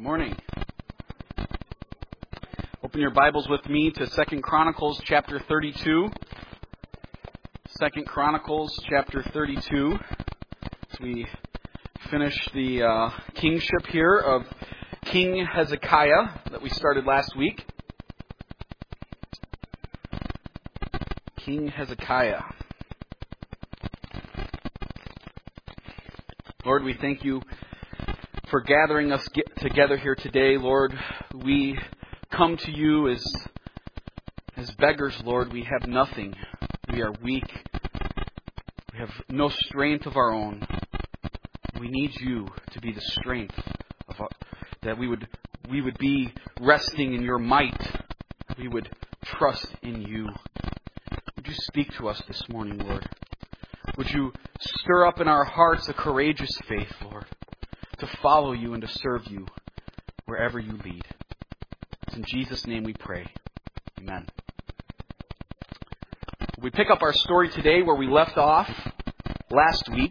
Morning. Open your Bibles with me to 2 Chronicles chapter 32. 2 Chronicles chapter 32. As we finish the kingship here of King Hezekiah that we started last week. King Hezekiah. Lord, we thank you for gathering us together here today. Lord, we come to you as beggars, Lord. We have nothing. We are weak. We have no strength of our own. We need you to be the strength that we would be resting in your might. We would trust in you. Would you speak to us this morning, Lord? Would you stir up in our hearts a courageous faith, Lord, to follow you and to serve you wherever you lead. It's in Jesus' name we pray. Amen. We pick up our story today where we left off last week.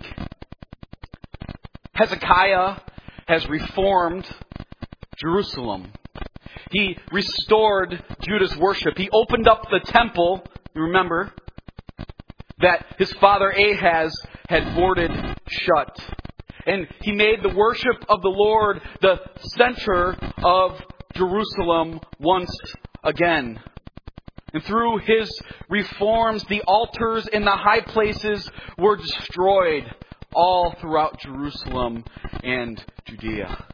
Hezekiah has reformed Jerusalem. He restored Judah's worship. He opened up the temple, you remember, that his father Ahaz had boarded shut. And he made the worship of the Lord the center of Jerusalem once again. And through his reforms, the altars in the high places were destroyed all throughout Jerusalem and Judea.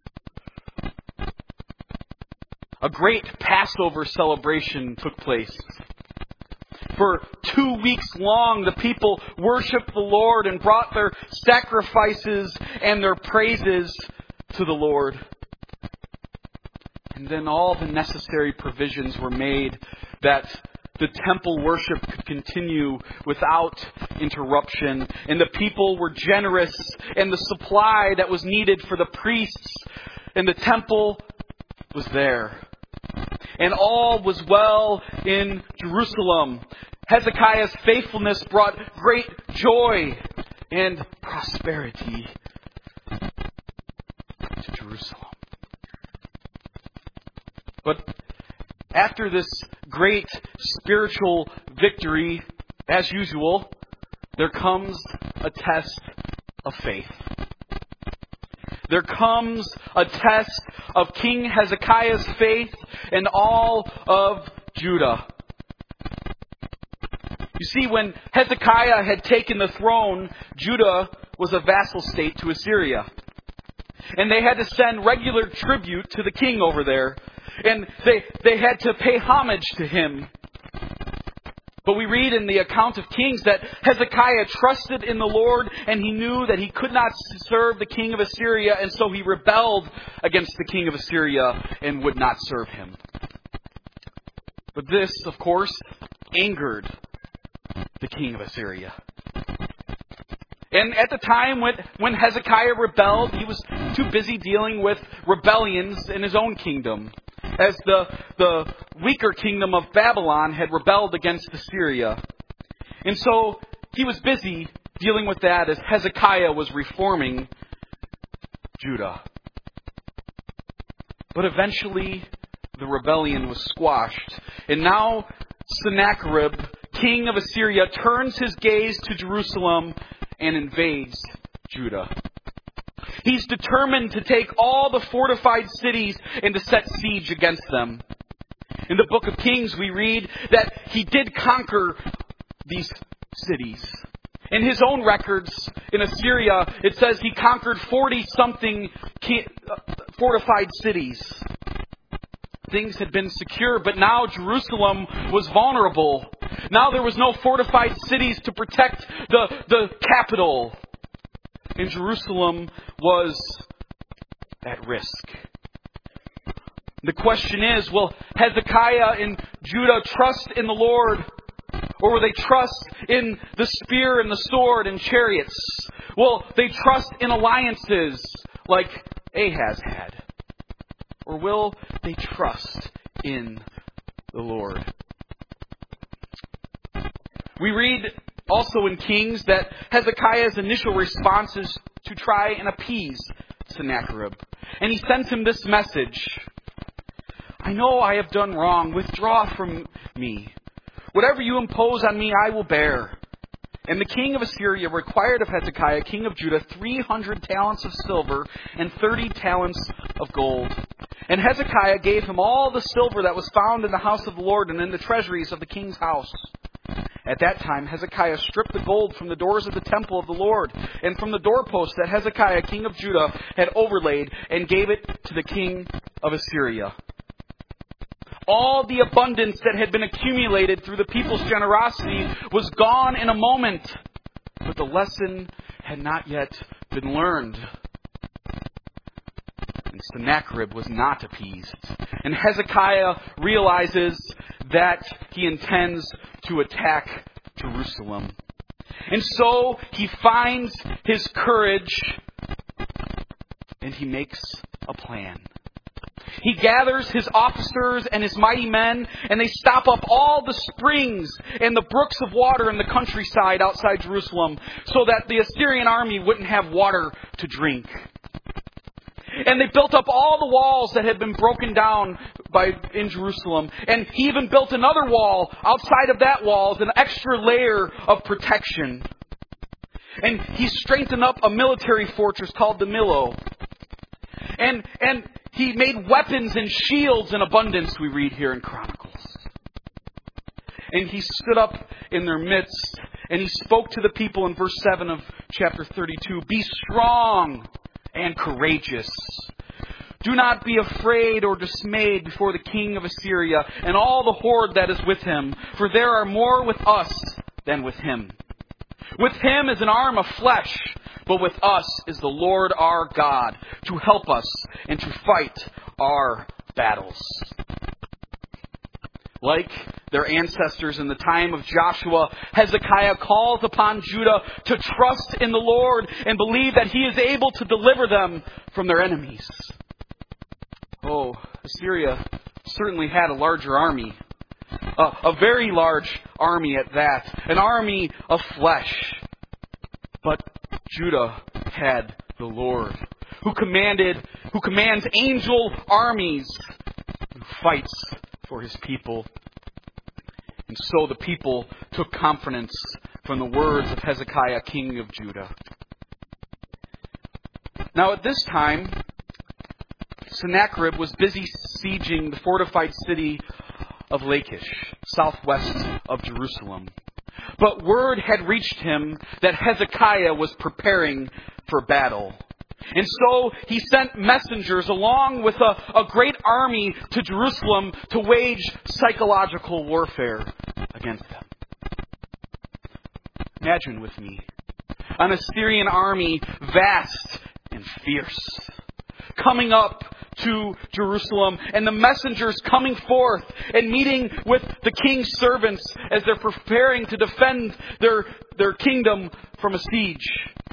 A great Passover celebration took place. For 2 weeks long, the people worshiped the Lord and brought their sacrifices and their praises to the Lord. And then all the necessary provisions were made that the temple worship could continue without interruption. And the people were generous, and the supply that was needed for the priests and the temple was there. And all was well in Jerusalem. Hezekiah's faithfulness brought great joy and prosperity to Jerusalem. But after this great spiritual victory, as usual, there comes a test of faith. There comes a test of King Hezekiah's faith and all of Judah. You see, when Hezekiah had taken the throne, Judah was a vassal state to Assyria. And they had to send regular tribute to the king over there. And they had to pay homage to him. But we read in the account of Kings that Hezekiah trusted in the Lord, and he knew that he could not serve the king of Assyria, and so he rebelled against the king of Assyria and would not serve him. But this, of course, angered the king of Assyria. And at the time when Hezekiah rebelled, he was too busy dealing with rebellions in his own kingdom, as the weaker kingdom of Babylon had rebelled against Assyria. And so he was busy dealing with that as Hezekiah was reforming Judah. But eventually the rebellion was squashed. And now Sennacherib, king of Assyria, turns his gaze to Jerusalem and invades Judah. He's determined to take all the fortified cities and to set siege against them. In the book of Kings, we read that he did conquer these cities. In his own records in Assyria, it says he conquered 40-something fortified cities. Things had been secure, but now Jerusalem was vulnerable. Now there was no fortified cities to protect the capital. And Jerusalem was at risk. The question is, will Hezekiah and Judah trust in the Lord? Or will they trust in the spear and the sword and chariots? Will they trust in alliances like Ahaz had? Or will they trust in the Lord? We read also in Kings that Hezekiah's initial response is to try and appease Sennacherib. And he sent him this message: I know I have done wrong. Withdraw from me. Whatever you impose on me, I will bear. And the king of Assyria required of Hezekiah, king of Judah, 300 talents of silver and 30 talents of gold. And Hezekiah gave him all the silver that was found in the house of the Lord and in the treasuries of the king's house. At that time, Hezekiah stripped the gold from the doors of the temple of the Lord and from the doorposts that Hezekiah, king of Judah, had overlaid, and gave it to the king of Assyria. All the abundance that had been accumulated through the people's generosity was gone in a moment, but the lesson had not yet been learned. And Sennacherib was not appeased. And Hezekiah realizes that he intends to attack Jerusalem. And so he finds his courage and he makes a plan. He gathers his officers and his mighty men, and they stop up all the springs and the brooks of water in the countryside outside Jerusalem so that the Assyrian army wouldn't have water to drink. And they built up all the walls that had been broken down in Jerusalem. And he even built another wall outside of that wall as an extra layer of protection. And he strengthened up a military fortress called the Millo. And he made weapons and shields in abundance, we read here in Chronicles. And he stood up in their midst, and he spoke to the people in verse 7 of chapter 32. Be strong and courageous. Do not be afraid or dismayed before the king of Assyria and all the horde that is with him, for there are more with us than with him. With him is an arm of flesh, but with us is the Lord our God to help us and to fight our battles. Like their ancestors in the time of Joshua, Hezekiah calls upon Judah to trust in the Lord and believe that he is able to deliver them from their enemies. Oh, Assyria certainly had a larger army. A very large army at that. An army of flesh. But Judah had the Lord, who commands angel armies, who fights for his people. And so the people took confidence from the words of Hezekiah, king of Judah. Now at this time, Sennacherib was busy sieging the fortified city of Lachish, southwest of Jerusalem. But word had reached him that Hezekiah was preparing for battle. And so he sent messengers along with a great army to Jerusalem to wage psychological warfare against them. Imagine with me an Assyrian army, vast and fierce, coming up to Jerusalem, and the messengers coming forth and meeting with the king's servants as they're preparing to defend their kingdom from a siege.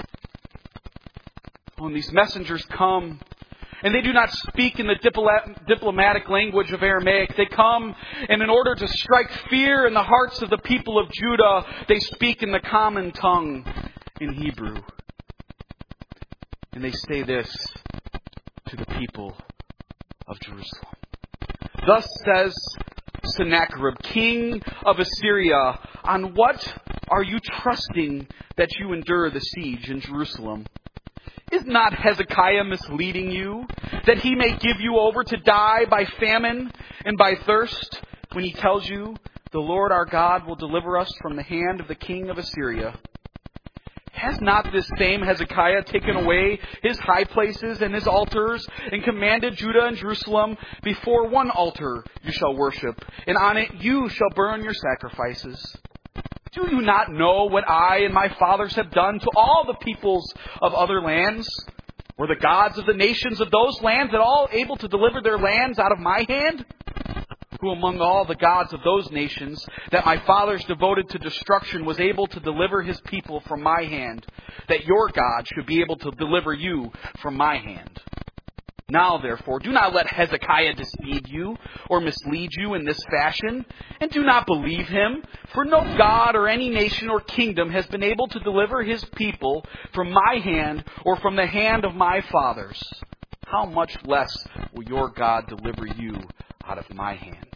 When these messengers come, and they do not speak in the diplomatic language of Aramaic, they come, and in order to strike fear in the hearts of the people of Judah, they speak in the common tongue in Hebrew. And they say this to the people of Jerusalem. Thus says Sennacherib, king of Assyria, on what are you trusting that you endure the siege in Jerusalem? Is not Hezekiah misleading you, that he may give you over to die by famine and by thirst, when he tells you, the Lord our God will deliver us from the hand of the king of Assyria? Has not this same Hezekiah taken away his high places and his altars, and commanded Judah and Jerusalem, before one altar you shall worship, and on it you shall burn your sacrifices? Do you not know what I and my fathers have done to all the peoples of other lands? Were the gods of the nations of those lands at all able to deliver their lands out of my hand? Who among all the gods of those nations that my fathers devoted to destruction was able to deliver his people from my hand, that your God should be able to deliver you from my hand? Now, therefore, do not let Hezekiah deceive you or mislead you in this fashion, and do not believe him, for no God or any nation or kingdom has been able to deliver his people from my hand or from the hand of my fathers. how much less will your God deliver you out of my hand?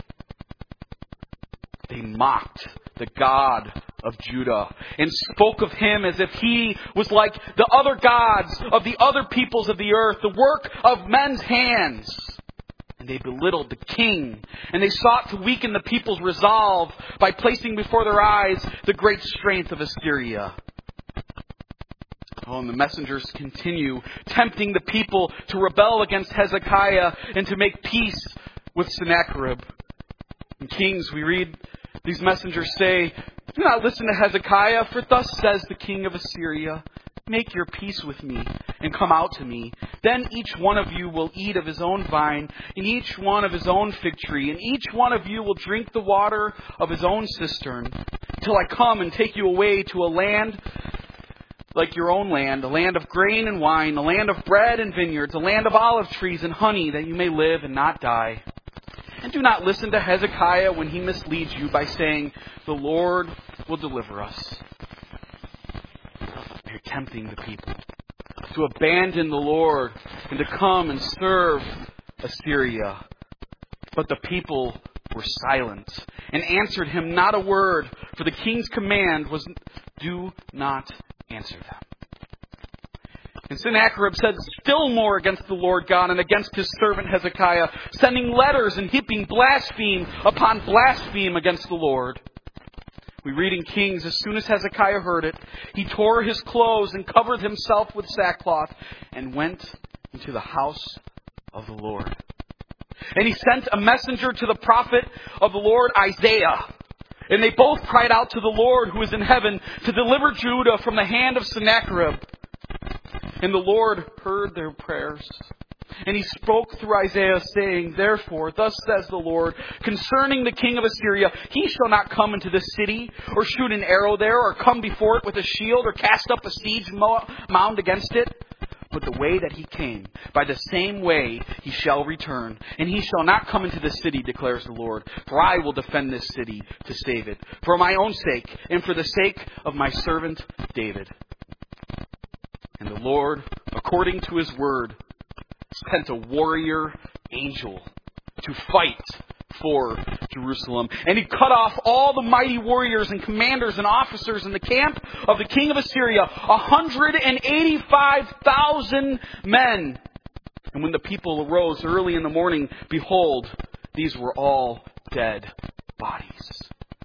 They mocked the God of Judah and spoke of him as if he was like the other gods of the other peoples of the earth, the work of men's hands. And they belittled the king, and they sought to weaken the people's resolve by placing before their eyes the great strength of Assyria. Oh, and the messengers continue tempting the people to rebel against Hezekiah and to make peace with Sennacherib. In Kings, we read these messengers say, "Do not listen to Hezekiah, for thus says the king of Assyria, make your peace with me and come out to me. Then each one of you will eat of his own vine, and each one of his own fig tree, and each one of you will drink the water of his own cistern, till I come and take you away to a land like your own land, a land of grain and wine, a land of bread and vineyards, a land of olive trees and honey, that you may live and not die. And do not listen to Hezekiah when he misleads you by saying, the Lord will deliver us." They're tempting the people to abandon the Lord and to come and serve Assyria. But the people were silent and answered him not a word, for the king's command was, "Do not answer them." And Sennacherib said still more against the Lord God and against his servant Hezekiah, sending letters and heaping blaspheme upon blaspheme against the Lord. We read in Kings, as soon as Hezekiah heard it, he tore his clothes and covered himself with sackcloth and went into the house of the Lord. And he sent a messenger to the prophet of the Lord, Isaiah. And they both cried out to the Lord who is in heaven to deliver Judah from the hand of Sennacherib. And the Lord heard their prayers. And he spoke through Isaiah, saying, "Therefore, thus says the Lord, concerning the king of Assyria, he shall not come into this city, or shoot an arrow there, or come before it with a shield, or cast up a siege mound against it. But the way that he came, by the same way he shall return. And he shall not come into this city, declares the Lord. For I will defend this city to save it, for my own sake, and for the sake of my servant David." And the Lord, according to his word, sent a warrior angel to fight for Jerusalem. And he cut off all the mighty warriors and commanders and officers in the camp of the king of Assyria, 185,000 men. And when the people arose early in the morning, behold, these were all dead bodies.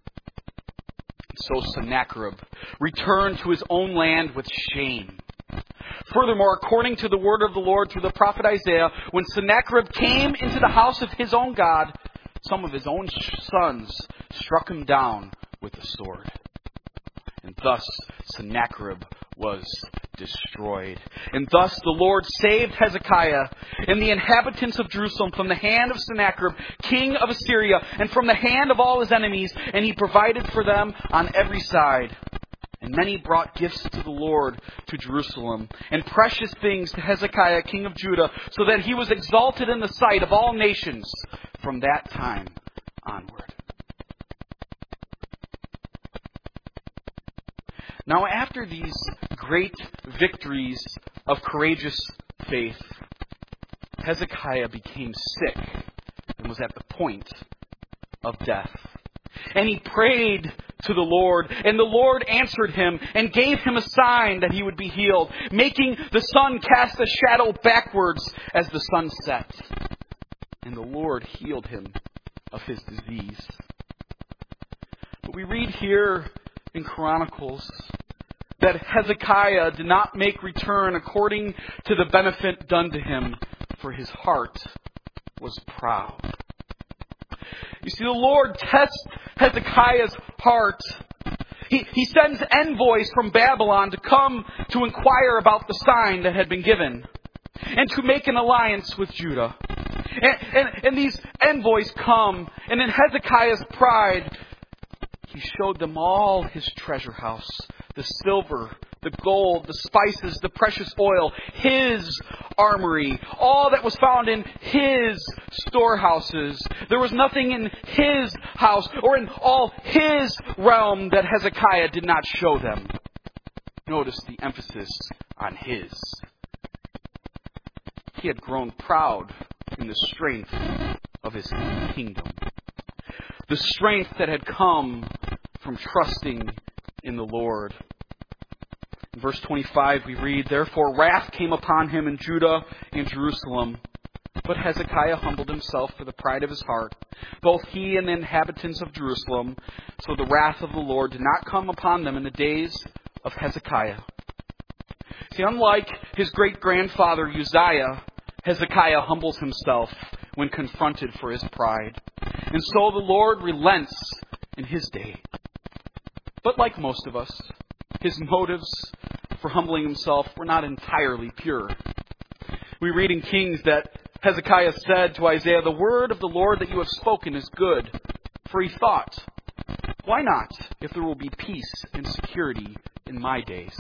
So Sennacherib returned to his own land with shame. Furthermore, according to the word of the Lord through the prophet Isaiah, when Sennacherib came into the house of his own God, some of his own sons struck him down with the sword. And thus Sennacherib was destroyed. And thus the Lord saved Hezekiah and the inhabitants of Jerusalem from the hand of Sennacherib, king of Assyria, and from the hand of all his enemies, and he provided for them on every side. And many brought gifts to the Lord to Jerusalem, and precious things to Hezekiah, king of Judah, so that he was exalted in the sight of all nations from that time onward. Now, after these great victories of courageous faith, Hezekiah became sick and was at the point of death. And he prayed to the Lord, and the Lord answered him and gave him a sign that he would be healed, making the sun cast a shadow backwards as the sun set. And the Lord healed him of his disease. But we read here in Chronicles that Hezekiah did not make return according to the benefit done to him, for his heart was proud. You see, the Lord tests Hezekiah's heart. He sends envoys from Babylon to come to inquire about the sign that had been given and to make an alliance with Judah. And these envoys come, and in Hezekiah's pride, he showed them all his treasure house, the silver, the gold, the spices, the precious oil, his armory, all that was found in his storehouses. There was nothing in his house or in all his realm that Hezekiah did not show them. Notice the emphasis on his. he had grown proud in the strength of his kingdom. The strength that had come from trusting in the Lord. In verse 25 we read, "Therefore wrath came upon him in Judah and Jerusalem. But Hezekiah humbled himself for the pride of his heart, both he and the inhabitants of Jerusalem. So the wrath of the Lord did not come upon them in the days of Hezekiah." See, unlike his great-grandfather Uzziah, Hezekiah humbles himself when confronted for his pride. And so the Lord relents in his day. But like most of us, his motives for humbling himself were not entirely pure. We read in Kings that Hezekiah said to Isaiah, "The word of the Lord that you have spoken is good." For he thought, "Why not, if there will be peace and security in my days?"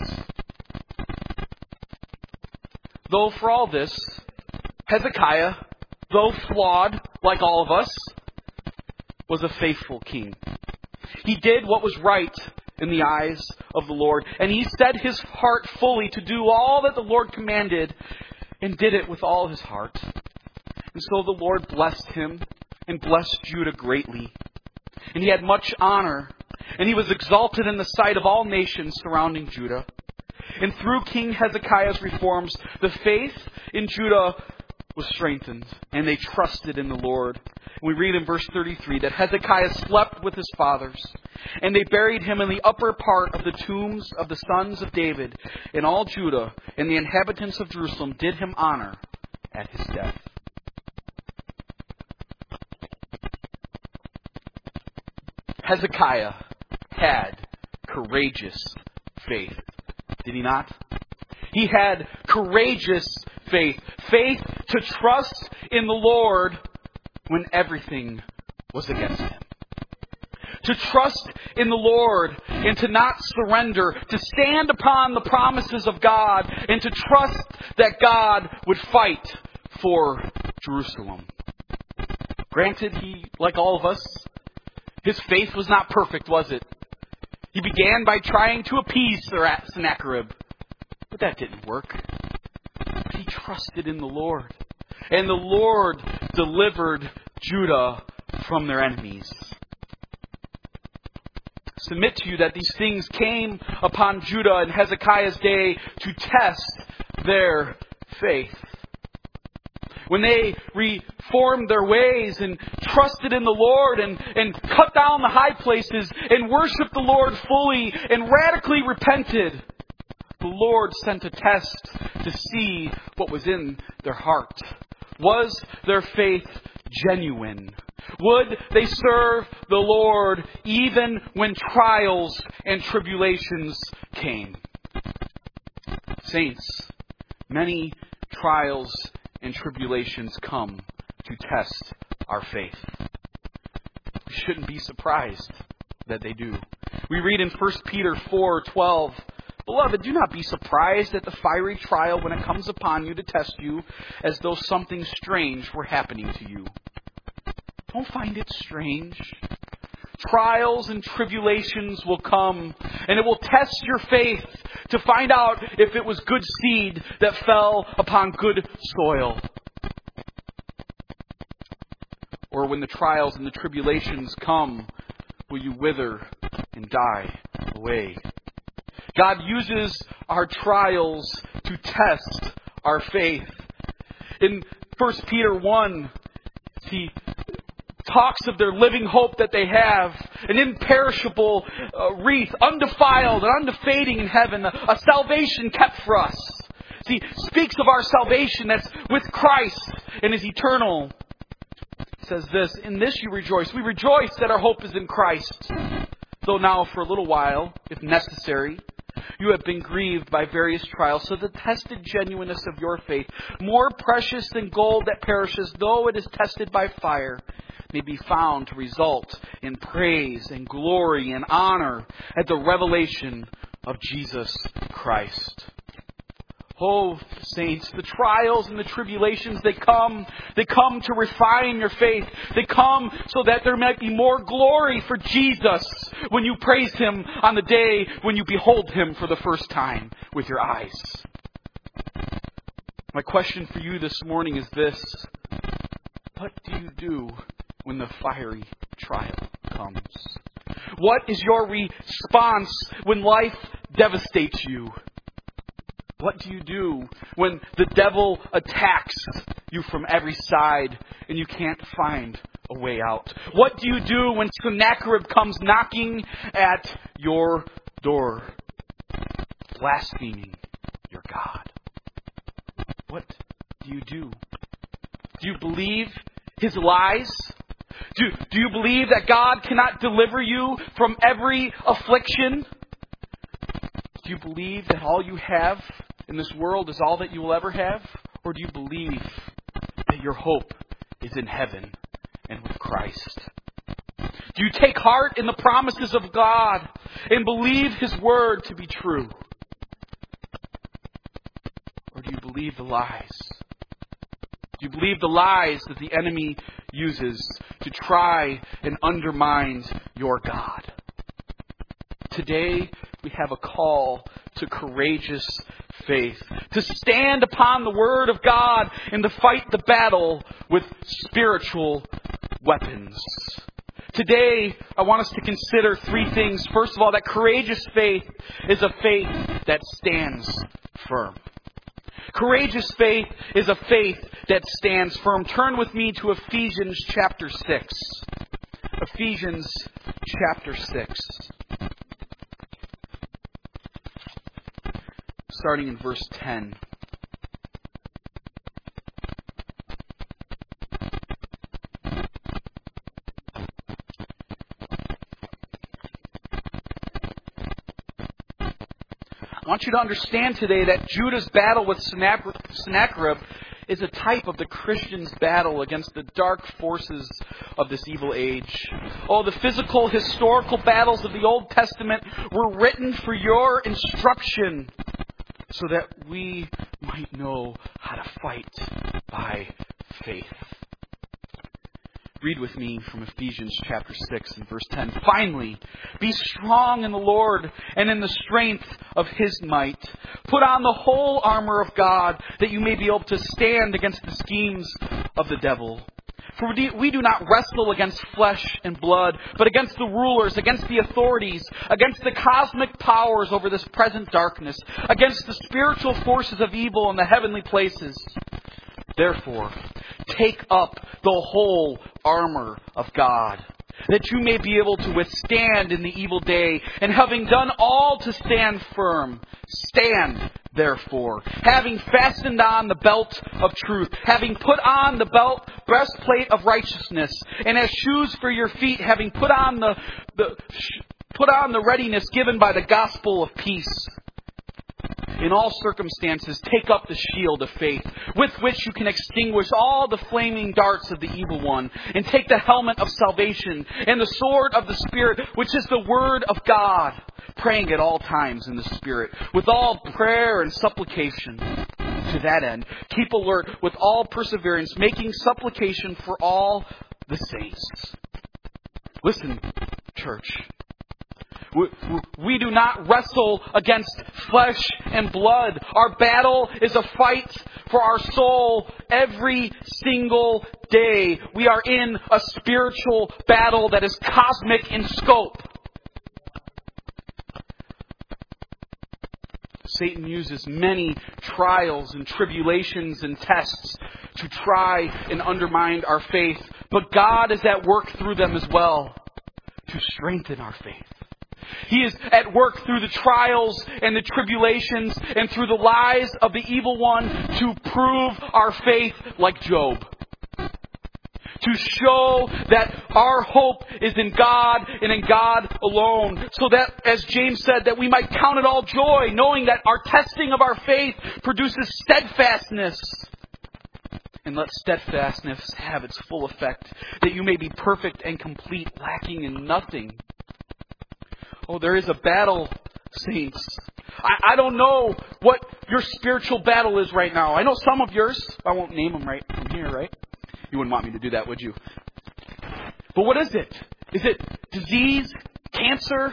Though for all this, Hezekiah, though flawed like all of us, was a faithful king. He did what was right in the eyes of the Lord, and he set his heart fully to do all that the Lord commanded, and did it with all his heart. And so the Lord blessed him and blessed Judah greatly. And he had much honor, and he was exalted in the sight of all nations surrounding Judah. And through King Hezekiah's reforms, the faith in Judah was strengthened, and they trusted in the Lord. And we read in verse 33 that Hezekiah slept with his fathers, and they buried him in the upper part of the tombs of the sons of David. And all Judah and the inhabitants of Jerusalem did him honor at his death. Hezekiah had courageous faith, did he not? He had courageous faith. Faith to trust in the Lord when everything was against him. To trust in the Lord and to not surrender. To stand upon the promises of God and to trust that God would fight for Jerusalem. Granted, he, like all of us, his faith was not perfect, was it? He began by trying to appease Sennacherib, but that didn't work. But he trusted in the Lord, and the Lord delivered Judah from their enemies. Submit to you that these things came upon Judah in Hezekiah's day to test their faith. When they reformed their ways and trusted in the Lord and cut down the high places and worshiped the Lord fully and radically repented, the Lord sent a test to see what was in their heart. Was their faith genuine? Would they serve the Lord even when trials and tribulations came? Saints, many trials and tribulations come to test our faith. We shouldn't be surprised that they do. We read in 1 Peter 4:12, "Beloved, do not be surprised at the fiery trial when it comes upon you to test you, as though something strange were happening to you." Don't find it strange. Trials and tribulations will come, and it will test your faith to find out if it was good seed that fell upon good soil. Or when the trials and the tribulations come, will you wither and die away? God uses our trials to test our faith. In 1 Peter 1, he talks of their living hope that they have, an imperishable wreath, undefiled and undefading in heaven, a salvation kept for us. He speaks of our salvation that's with Christ and is eternal. He says this, "In this you rejoice. We rejoice that our hope is in Christ, though now for a little while, if necessary, you have been grieved by various trials, so the tested genuineness of your faith, more precious than gold that perishes, though it is tested by fire, may be found to result in praise and glory and honor at the revelation of Jesus Christ." Oh, saints, the trials and the tribulations, they come to refine your faith. They come so that there might be more glory for Jesus when you praise Him on the day when you behold Him for the first time with your eyes. My question for you this morning is this: what do you do when the fiery trial comes? What is your response when life devastates you? What do you do when the devil attacks you from every side and you can't find a way out? What do you do when Sennacherib comes knocking at your door, blaspheming your God? What do you do? Do you believe his lies? Do you believe that God cannot deliver you from every affliction? Do you believe that all you have in this world is all that you will ever have? Or do you believe that your hope is in heaven and with Christ? Do you take heart in the promises of God and believe his word to be true? Or do you believe the lies? Do you believe the lies that the enemy uses to try and undermine your God? Today, we have a call to courageous faith, to stand upon the Word of God and to fight the battle with spiritual weapons. Today, I want us to consider three things. First of all, that courageous faith is a faith that stands firm. Courageous faith is a faith that stands firm. Turn with me to Ephesians chapter 6. Ephesians chapter 6. Starting in verse 10. I want you to understand today that Judah's battle with Sennacherib is a type of the Christian's battle against the dark forces of this evil age. Oh, the physical, historical battles of the Old Testament were written for your instruction so that we might know how to fight by faith. Read with me from Ephesians chapter 6 and verse 10. Finally, be strong in the Lord and in the strength of his might. Put on the whole armor of God that you may be able to stand against the schemes of the devil. For we do not wrestle against flesh and blood, but against the rulers, against the authorities, against the cosmic powers over this present darkness, against the spiritual forces of evil in the heavenly places. Therefore, take up the whole armor of God, that you may be able to withstand in the evil day, and having done all to stand firm, stand therefore, having fastened on the belt of truth, having put on the breastplate of righteousness, and as shoes for your feet, having put on the readiness given by the gospel of peace. In all circumstances, take up the shield of faith, with which you can extinguish all the flaming darts of the evil one, and take the helmet of salvation and the sword of the Spirit, which is the word of God, praying at all times in the Spirit, with all prayer and supplication. To that end, keep alert with all perseverance, making supplication for all the saints. Listen, church. We do not wrestle against flesh and blood. Our battle is a fight for our soul every single day. We are in a spiritual battle that is cosmic in scope. Satan uses many trials and tribulations and tests to try and undermine our faith. But God is at work through them as well to strengthen our faith. He is at work through the trials and the tribulations and through the lies of the evil one to prove our faith like Job. To show that our hope is in God and in God alone. So that, as James said, that we might count it all joy, knowing that our testing of our faith produces steadfastness. And let steadfastness have its full effect, that you may be perfect and complete, lacking in nothing. Oh, there is a battle, saints. I don't know what your spiritual battle is right now. I know some of yours. I won't name them right from here, right? You wouldn't want me to do that, would you? But what is it? Is it disease? Cancer?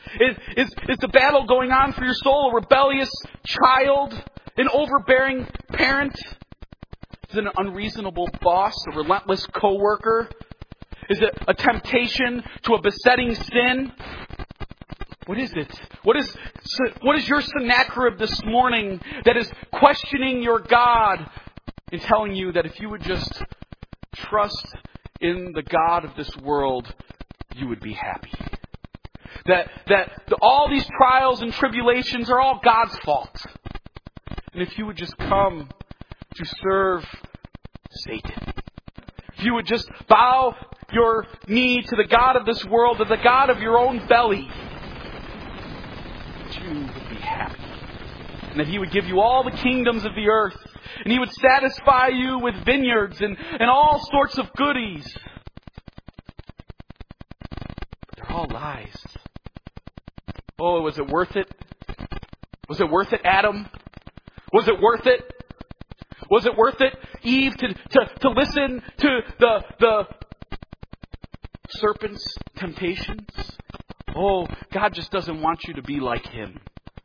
Is the battle going on for your soul a rebellious child? An overbearing parent? Is it an unreasonable boss, a relentless coworker? Is it a temptation to a besetting sin? What is it? What is your Sennacherib this morning that is questioning your God and telling you that if you would just trust in the God of this world, you would be happy? That all these trials and tribulations are all God's fault. And if you would just come to serve Satan, if you would just bow your knee to the God of this world, to the God of your own belly, that you would be happy. And that He would give you all the kingdoms of the earth. And He would satisfy you with vineyards and all sorts of goodies. But they're all lies. Oh, was it worth it? Was it worth it, Adam? Was it worth it? Was it worth it, Eve, to listen to the serpent's temptations? Oh, God just doesn't want you to be like him.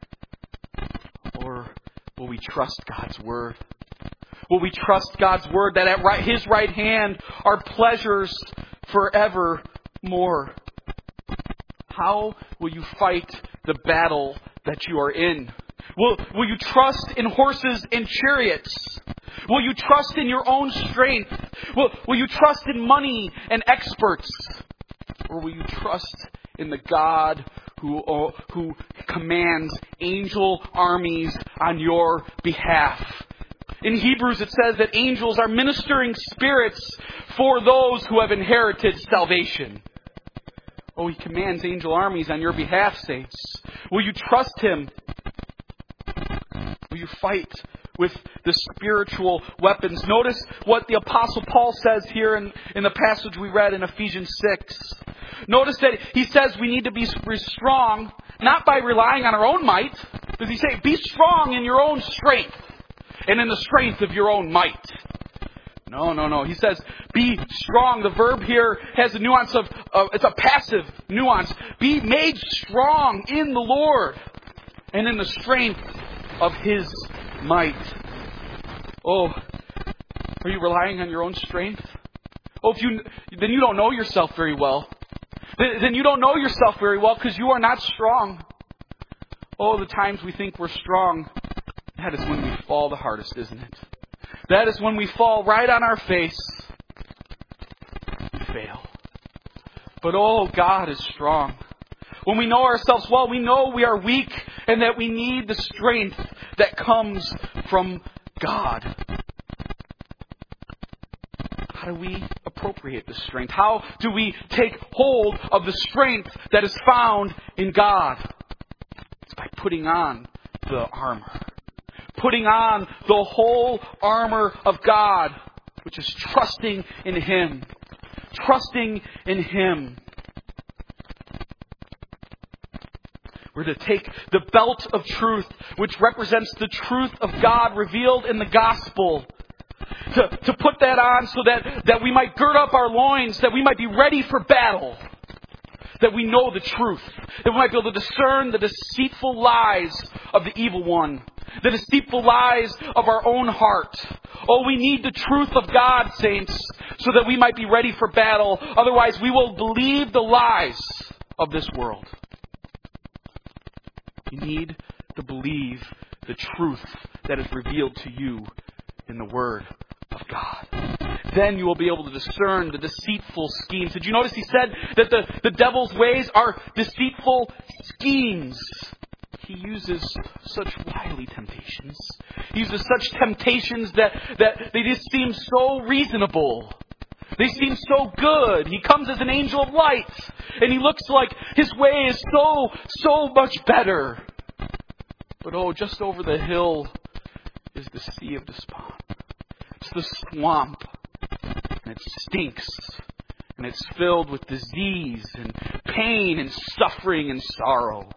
Or will we trust God's Word? Will we trust God's Word that at His right hand are pleasures forevermore? How will you fight the battle that you are in? Will you trust in horses and chariots? Will you trust in your own strength? Will you trust in money and experts? Or will you trust in the God who commands angel armies on your behalf? In Hebrews it says that angels are ministering spirits for those who have inherited salvation. Oh, He commands angel armies on your behalf, saints. Will you trust Him? Will you fight with the spiritual weapons? Notice what the Apostle Paul says here in the passage we read in Ephesians 6. Notice that he says we need to be strong, not by relying on our own might. Does he say, be strong in your own strength and in the strength of your own might? No. He says, be strong. The verb here has a nuance of it's a passive nuance. Be made strong in the Lord and in the strength of His might. Oh, are you relying on your own strength? Oh, then you don't know yourself very well. Then you don't know yourself very well because you are not strong. Oh, the times we think we're strong, that is when we fall the hardest, isn't it? That is when we fall right on our face and fail. But oh, God is strong. When we know ourselves well, we know we are weak and that we need the strength that comes from God. How do we appropriate this strength? How do we take hold of the strength that is found in God? It's by putting on the armor. Putting on the whole armor of God, which is trusting in Him. Trusting in Him. We're to take the belt of truth, which represents the truth of God revealed in the gospel. To put that on so that we might gird up our loins, that we might be ready for battle. That we know the truth. That we might be able to discern the deceitful lies of the evil one. The deceitful lies of our own heart. Oh, we need the truth of God, saints, so that we might be ready for battle. Otherwise, we will believe the lies of this world. You need to believe the truth that is revealed to you in the Word of God. Then you will be able to discern the deceitful schemes. Did you notice he said that the devil's ways are deceitful schemes? He uses such wily temptations. He uses such temptations that they just seem so reasonable. They seem so good. He comes as an angel of light. And he looks like his way is so much better. But oh, just over the hill is the Sea of Despond. It's the swamp. And it stinks. And it's filled with disease and pain and suffering and sorrow.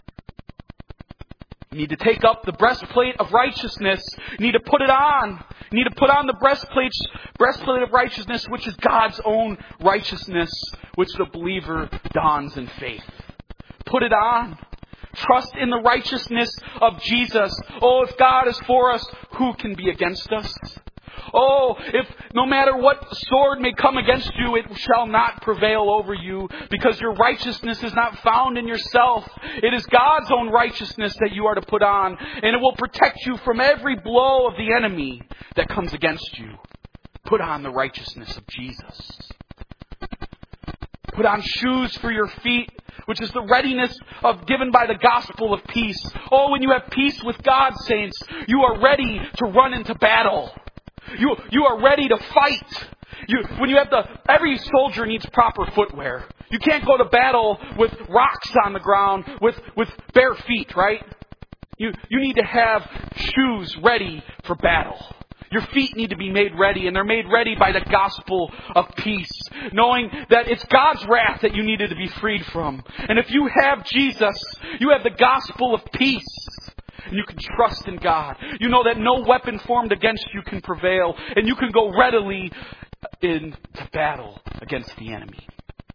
You need to take up the breastplate of righteousness. You need to put it on. You need to put on the breastplate of righteousness, which is God's own righteousness, which the believer dons in faith. Put it on. Trust in the righteousness of Jesus. Oh, if God is for us, who can be against us? Oh, if no matter what sword may come against you, it shall not prevail over you, because your righteousness is not found in yourself. It is God's own righteousness that you are to put on, and it will protect you from every blow of the enemy that comes against you. Put on the righteousness of Jesus. Put on shoes for your feet, which is the readiness given by the gospel of peace. Oh, when you have peace with God, saints, you are ready to run into battle. You are ready to fight. Every soldier needs proper footwear. You can't go to battle with rocks on the ground with bare feet, right? You need to have shoes ready for battle. Your feet need to be made ready, and they're made ready by the gospel of peace, knowing that it's God's wrath that you needed to be freed from. And if you have Jesus, you have the gospel of peace. And you can trust in God. You know that no weapon formed against you can prevail. And you can go readily into battle against the enemy.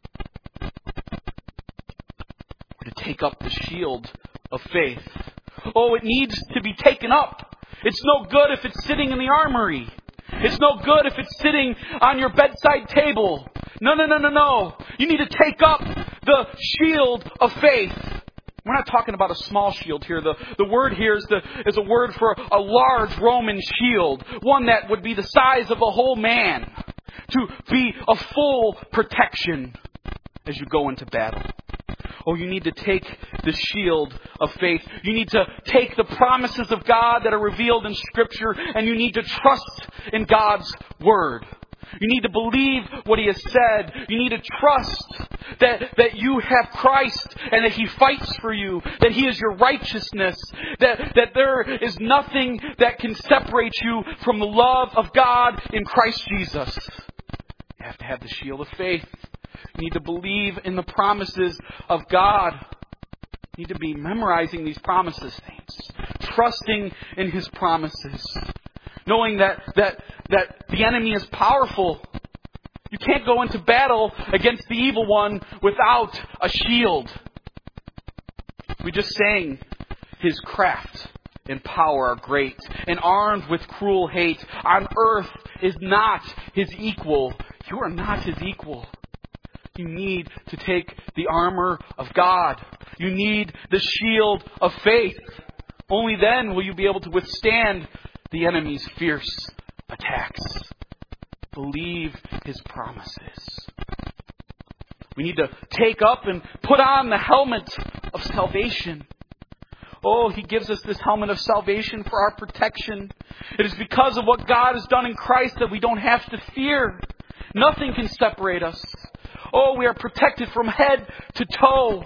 We're to take up the shield of faith. Oh, it needs to be taken up. It's no good if it's sitting in the armory. It's no good if it's sitting on your bedside table. No. You need to take up the shield of faith. We're not talking about a small shield here. The word here is a word for a large Roman shield. One that would be the size of a whole man. To be a full protection as you go into battle. Oh, you need to take the shield of faith. You need to take the promises of God that are revealed in Scripture, and you need to trust in God's Word. You need to believe what He has said. You need to trust that you have Christ and that He fights for you, that He is your righteousness, that there is nothing that can separate you from the love of God in Christ Jesus. You have to have the shield of faith. You need to believe in the promises of God. You need to be memorizing these promises, saints. Trusting in His promises. Knowing that the enemy is powerful. You can't go into battle against the evil one without a shield. We just sang, His craft and power are great, and armed with cruel hate. On earth is not His equal. You are not His equal. You need to take the armor of God. You need the shield of faith. Only then will you be able to withstand the enemy's fierce attacks. Believe His promises. We need to take up and put on the helmet of salvation. Oh, He gives us this helmet of salvation for our protection. It is because of what God has done in Christ that we don't have to fear. Nothing can separate us. Oh, we are protected from head to toe.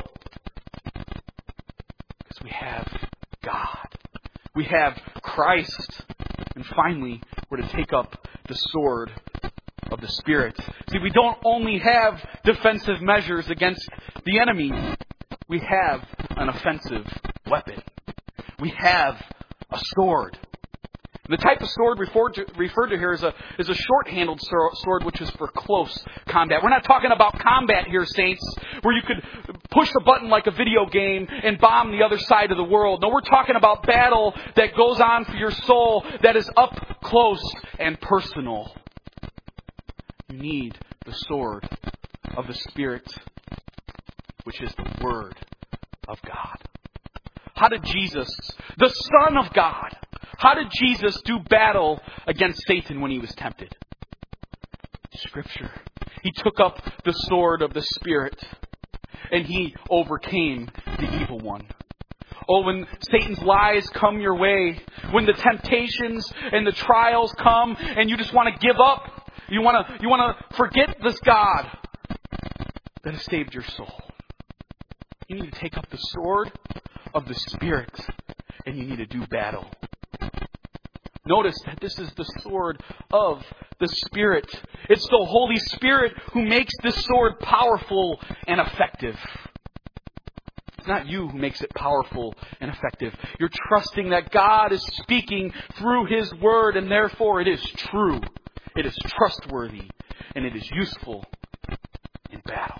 Because we have God. We have Christ. And finally, we're to take up the sword of the Spirit. See, we don't only have defensive measures against the enemy. We have an offensive weapon. We have a sword. The type of sword referred to here is a short-handled sword, which is for close combat. We're not talking about combat here, saints, where you could push a button like a video game and bomb the other side of the world. No, we're talking about battle that goes on for your soul, that is up close and personal. You need the sword of the Spirit, which is the Word of God. How did Jesus, the Son of God, how did Jesus do battle against Satan when He was tempted? Scripture. He took up the sword of the Spirit and He overcame the evil one. Oh, when Satan's lies come your way, when the temptations and the trials come and you just want to give up, you want to forget this God that has saved your soul. You need to take up the sword of the Spirit and you need to do battle. Notice that this is the sword of the Spirit. It's the Holy Spirit who makes this sword powerful and effective. It's not you who makes it powerful and effective. You're trusting that God is speaking through His Word, and therefore it is true. It is trustworthy, and it is useful in battle.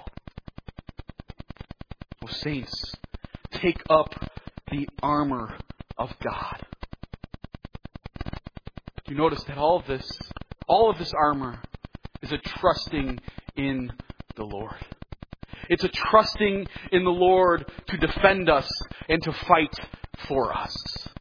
Oh, saints, take up the armor of God. You notice that all of this armor is a trusting in the Lord. It's a trusting in the Lord to defend us and to fight for us.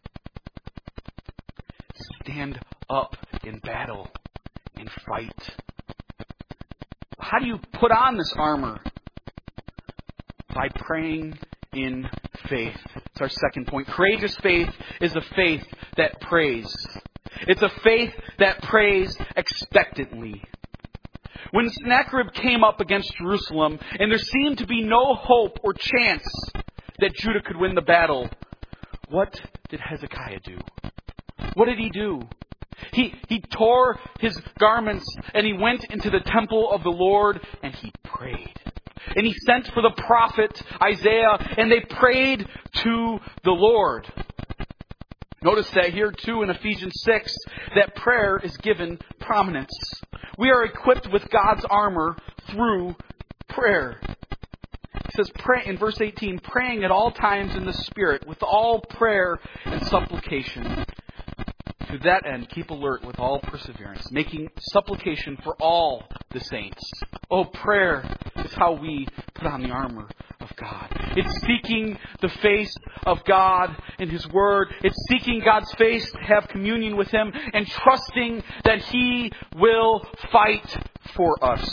Stand up in battle and fight. How do you put on this armor? By praying in faith. It's our second point. Courageous faith is a faith that prays. It's a faith that prays expectantly. When Sennacherib came up against Jerusalem, and there seemed to be no hope or chance that Judah could win the battle, what did Hezekiah do? What did he do? He tore his garments and he went into the temple of the Lord and he prayed. And he sent for the prophet Isaiah and they prayed to the Lord. Notice that here too in Ephesians 6 that prayer is given prominence. We are equipped with God's armor through prayer. It says pray in verse 18, praying at all times in the Spirit with all prayer and supplication. To that end, keep alert with all perseverance, making supplication for all the saints. Oh, prayer is how we put on the armor of God. It's seeking the face of God in His Word. It's seeking God's face to have communion with Him and trusting that He will fight for us.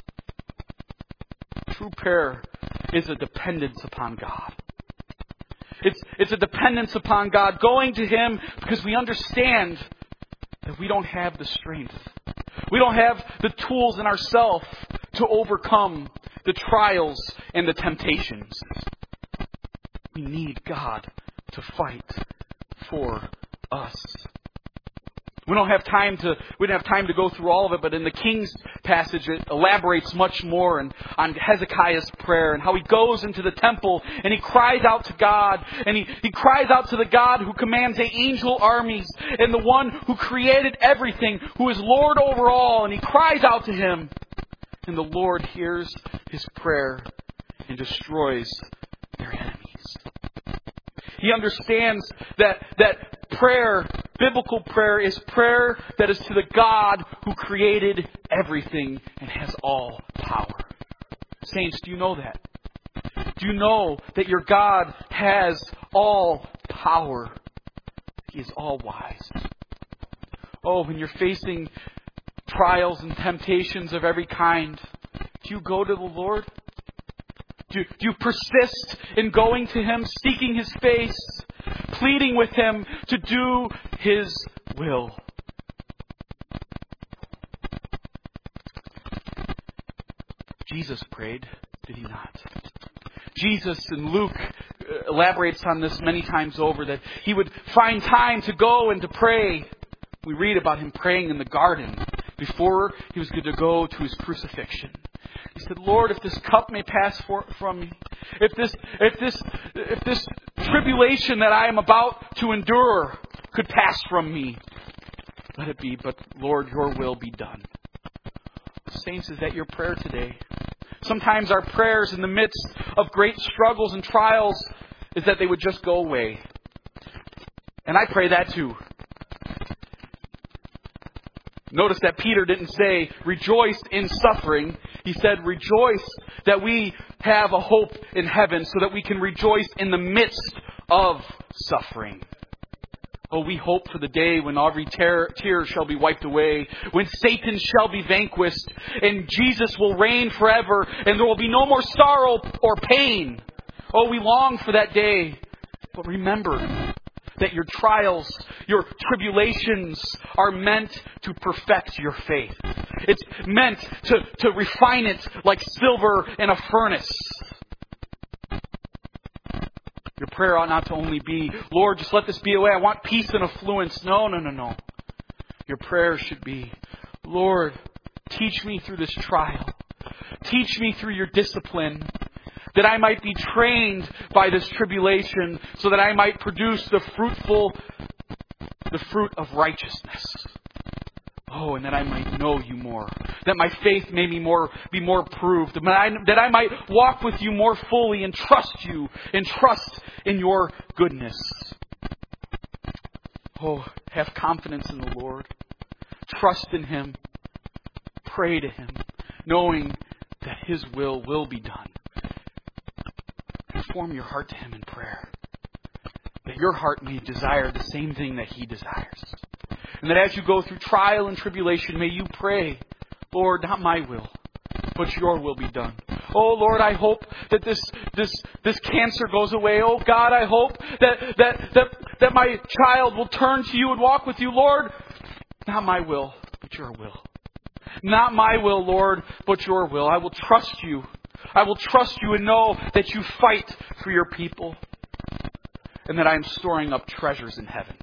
True prayer is a dependence upon God. It's a dependence upon God, going to Him because we understand that we don't have the strength. We don't have the tools in ourselves to overcome the trials and the temptations. We need God to fight for us. We don't have time to go through all of it, but in the King's passage it elaborates much more on Hezekiah's prayer and how he goes into the temple and he cries out to God and he cries out to the God who commands the angel armies and the one who created everything, who is Lord over all, and he cries out to Him and the Lord hears his prayer and destroys their enemies. He understands that prayer, biblical prayer, is prayer that is to the God who created everything and has all power. Saints, do you know that? Do you know that your God has all power? He is all wise. Oh, when you're facing trials and temptations of every kind, do you go to the Lord? Do you persist in going to Him, seeking His face, pleading with Him to do His will? Jesus prayed, did He not? Jesus in Luke elaborates on this many times over, that He would find time to go and to pray. We read about Him praying in the garden before He was going to go to His crucifixion. He said, Lord, if this cup may pass from me, if this tribulation that I am about to endure could pass from me, let it be, but Lord, your will be done. Saints, is that your prayer today? Sometimes our prayers in the midst of great struggles and trials is that they would just go away. And I pray that too. Notice that Peter didn't say, rejoice in suffering. He said, rejoice that we have a hope in heaven so that we can rejoice in the midst of suffering. Oh, we hope for the day when every tear shall be wiped away, when Satan shall be vanquished, and Jesus will reign forever, and there will be no more sorrow or pain. Oh, we long for that day. But remember that your trials, your tribulations are meant to perfect your faith. It's meant to refine it like silver in a furnace. Your prayer ought not to only be, Lord, just let this be away. I want peace and affluence. No. Your prayer should be, Lord, teach me through this trial. Teach me through your discipline, that I might be trained by this tribulation so that I might produce the fruit of righteousness. Oh, and that I might know you more. That my faith may be more proved. That I might walk with you more fully and trust you and trust in your goodness. Oh, have confidence in the Lord. Trust in Him. Pray to Him, knowing that His will be done. Conform your heart to Him in prayer, that your heart may desire the same thing that He desires. And that as you go through trial and tribulation, may you pray, Lord, not my will, but your will be done. Oh, Lord, I hope that this cancer goes away. Oh, God, I hope that my child will turn to you and walk with you. Lord, not my will, but your will. Not my will, Lord, but your will. I will trust you. I will trust you and know that you fight for your people and that I am storing up treasures in heaven.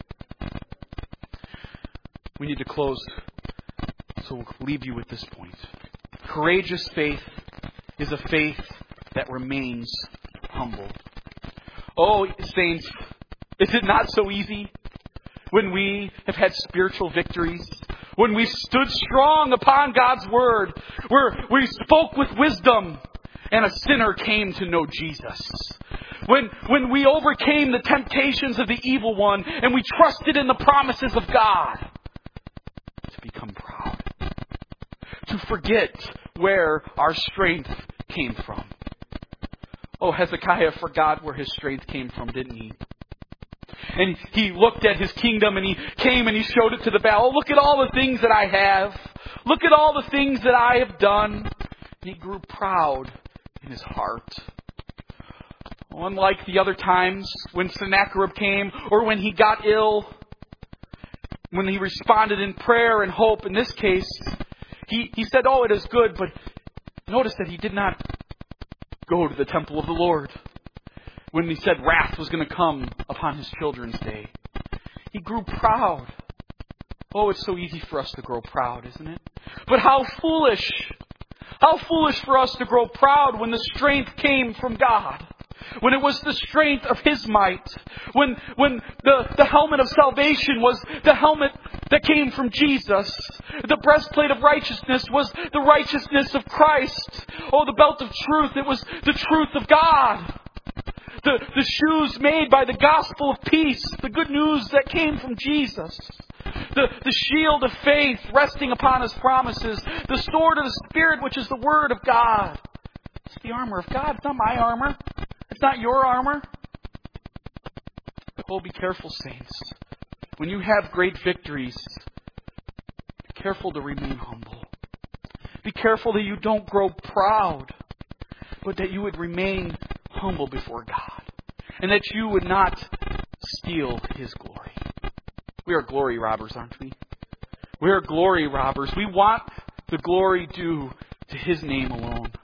We need to close, so we'll leave you with this point. Courageous faith is a faith that remains humble. Oh, saints, is it not so easy when we have had spiritual victories? When we stood strong upon God's Word, where we spoke with wisdom and a sinner came to know Jesus. When we overcame the temptations of the evil one and we trusted in the promises of God. To become proud. To forget where our strength came from. Oh, Hezekiah forgot where his strength came from, didn't he? And he looked at his kingdom and he came and he showed it to the battle. Oh, look at all the things that I have. Look at all the things that I have done. And he grew proud in his heart. Unlike the other times when Sennacherib came or when he got ill, when he responded in prayer and hope, in this case, he said, oh, it is good, but notice that he did not go to the temple of the Lord when he said wrath was going to come upon his children's day. He grew proud. Oh, it's so easy for us to grow proud, isn't it? But how foolish! How foolish for us to grow proud when the strength came from God. When it was the strength of His might. When the helmet of salvation was the helmet that came from Jesus. The breastplate of righteousness was the righteousness of Christ. Oh, the belt of truth, it was the truth of God. The shoes made by the gospel of peace. The good news that came from Jesus. The shield of faith resting upon His promises. The sword of the Spirit, which is the Word of God. It's the armor of God. It's not my armor. It's not your armor. Oh, be careful, saints. When you have great victories, be careful to remain humble. Be careful that you don't grow proud, but that you would remain humble before God. And that you would not steal His glory. We are glory robbers, aren't we? We are glory robbers. We want the glory due to His name alone.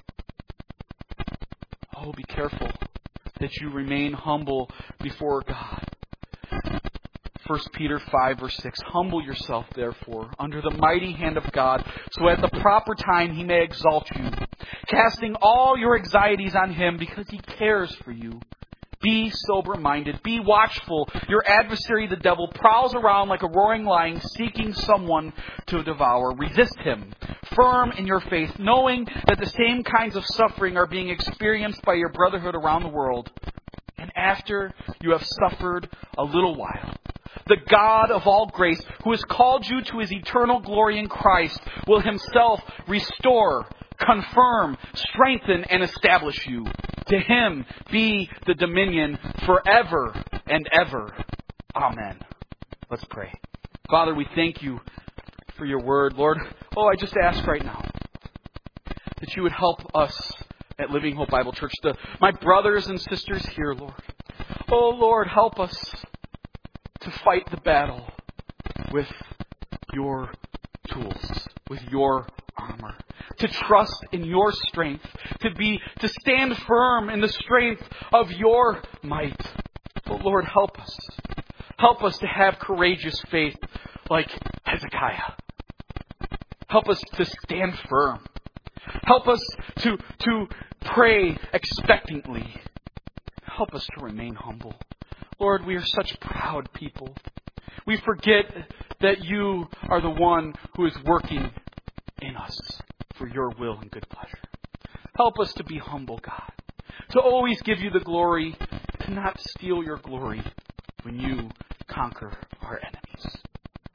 Oh, be careful that you remain humble before God. 1 Peter 5 verse 6, humble yourself, therefore, under the mighty hand of God, so at the proper time He may exalt you, casting all your anxieties on Him because He cares for you. Be sober-minded. Be watchful. Your adversary, the devil, prowls around like a roaring lion, seeking someone to devour. Resist him, firm in your faith, knowing that the same kinds of suffering are being experienced by your brotherhood around the world. And after you have suffered a little while, the God of all grace, who has called you to His eternal glory in Christ, will Himself restore, confirm, strengthen, and establish you. To Him be the dominion forever and ever. Amen. Let's pray. Father, we thank you for your word. Lord, I just ask right now that you would help us at Living Hope Bible Church, my brothers and sisters here, Lord. Oh, Lord, help us to fight the battle with your tools, with your armor. To trust in your strength, to stand firm in the strength of your might. Oh Lord, help us. Help us to have courageous faith like Hezekiah. Help us to stand firm. Help us to pray expectantly. Help us to remain humble. Lord, we are such proud people. We forget that you are the one who is working in us for your will and good pleasure. Help us to be humble, God. To always give you the glory, to not steal your glory when you conquer our enemies.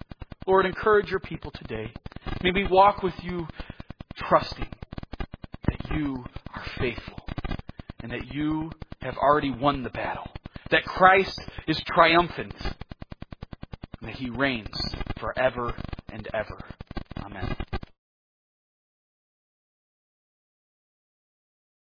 Lord, encourage your people today. May we walk with you trusting that you are faithful and that you have already won the battle, that Christ is triumphant and that he reigns forever and ever.